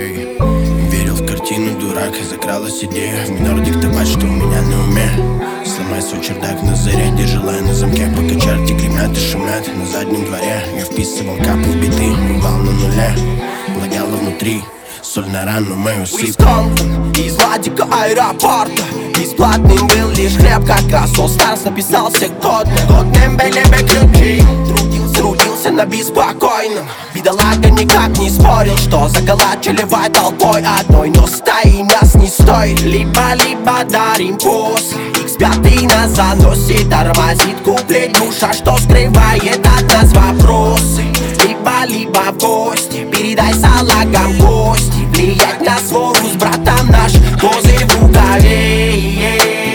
эй. Верил в картину, дурак, и закралась идея в минор диктовать, что у меня на уме. Сломай свой чердак на заряде, желая на замке, пока чарти гремят и шумят на заднем дворе. Я вписывал капы в биты, бывал на нуле, плагало внутри, соль на рану мою сыпь. Из Владика аэропорта бесплатным был лишь хлеб, как раз All Stars написался годным были бы ключи. Трудился на беспокойном, бедолага никак не спорил, что заколачивай толпой одной, но стаи нас не стоит. Либо дарим после, X5 нас заносит, тормозит куплет душа, что скрывает от нас вопросы. Либо в гости, передай салагам кости, влиять на свору с братом наш козырь в рукаве.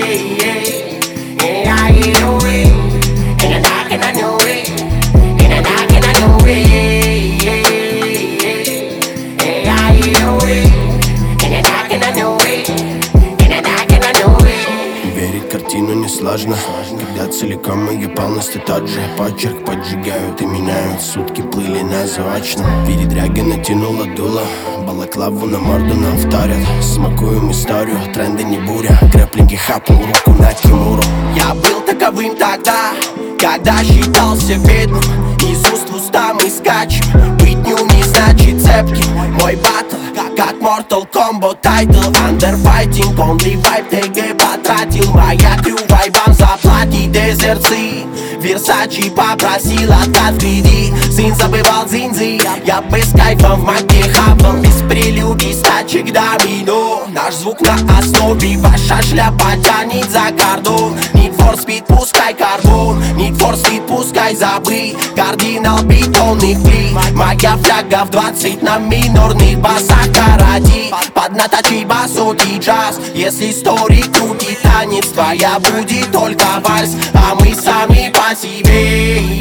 Верить картину несложно, когда целиком ее полностью тот же почерк поджигают и меняют. Сутки плыли на заочном, передряги натянула дуло, балаклаву на морду нам вторят. Смакуем историю, тренды не буря, крэпленький хапнул руку на Кимуру. Я был таковым тогда, когда считался бедным, из уст в уста мы скачем, быть не значит цепким. Мой батл, как Mortal Kombat Title, Underfighting, only vibe, ТГ потратил, моя крю вайбам заплати дезерцы. Версачи попросил отказ впереди, сын забывал дзинзы, я бы с кайфом в маке хапал, без прелюдий стачек домино. Наш звук на основе, ваша шляпа тянет за кордон. Need for speed, пускай карбон, Need for speed, пускай забыть, кардинал бетонных плит. Моя фляга в 20 на минорных басах каради, поднаточи басот и джаз. Если истории крутит танец, твоя будет только вальс, а мы сами по себе.